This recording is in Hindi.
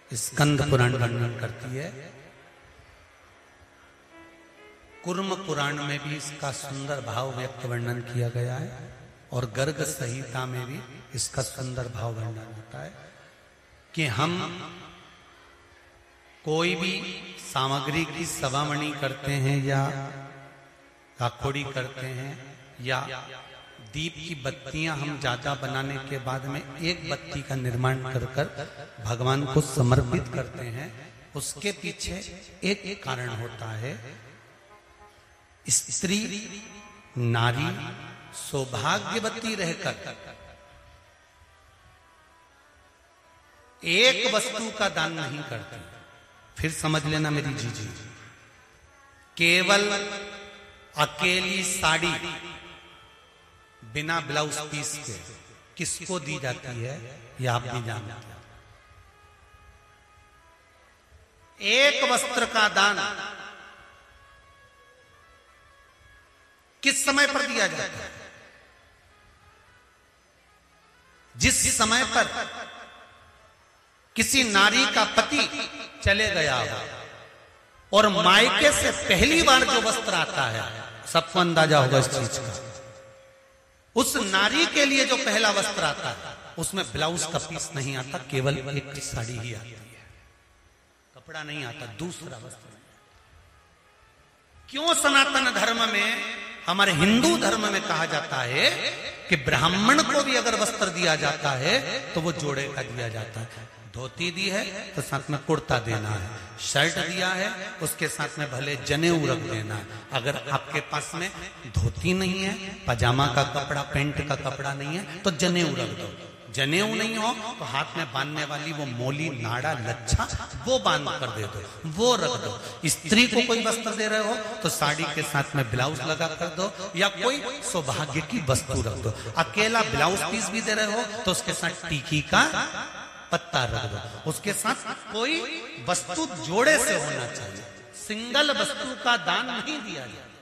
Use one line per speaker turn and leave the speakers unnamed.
स्कंद पुराण वर्णन करती है। कुर्म पुराण में भी इसका सुंदर भाव व्यक्त वर्णन किया गया है और गर्ग संहिता में भी इसका सुंदर भाव वर्णन होता है कि हम कोई भी सामग्री की सवामणि करते हैं या राखोड़ी करते हैं या दीप की बत्तियां हम ज्यादा बनाने के बाद में एक बत्ती का निर्माण कर भगवान को समर्पित करते हैं, उसके पीछे एक कारण होता है। स्त्री नारी सौभाग्यवती रहकर एक वस्तु का दान नहीं करती। फिर समझ लेना मेरी जीजी, केवल अकेली साड़ी बिना ब्लाउज पीस के किसको दी जाती है ये आप भी जानते हैं। एक वस्त्र का दान किस समय पर दिया जाता है? जिस समय पर किसी नारी का पति चले गया हो और मायके से पहली बार जो वस्त्र आता है, सबको अंदाजा होगा इस चीज का, उस नारी के लिए जो पहला वस्त्र आता है उसमें ब्लाउज का पीस नहीं आता, केवल एक साड़ी ही आती है, कपड़ा नहीं आता, दूसरा वस्त्र। क्यों सनातन धर्म में, हमारे हिंदू धर्म में कहा जाता है कि ब्राह्मण को भी अगर वस्त्र दिया जाता है तो वो जोड़े का दिया जाता है। धोती दी है तो साथ में कुर्ता देना है, शर्ट दिया है उसके साथ में भले जनेऊ रख देना है। अगर आपके पास में धोती नहीं है, पजामा का कपड़ा, पैंट का कपड़ा नहीं है तो जनेऊ रख दो। जनेऊ नहीं हो तो हाथ में बांधने वाली वो मोली, नाड़ा, लच्छा वो बांध कर दे दो, वो रख दो। स्त्री को कोई वस्त्र दे रहे हो तो साड़ी के साथ में ब्लाउज लगा कर दो या कोई सौभाग्य की वस्तु रख दो। अकेला ब्लाउज पीस भी दे रहे हो तो उसके साथ टीकी का पत्ता रख दो, उसके साथ कोई वस्तु जोड़े से होना चाहिए। सिंगल वस्तु का दान नहीं दिया जाए।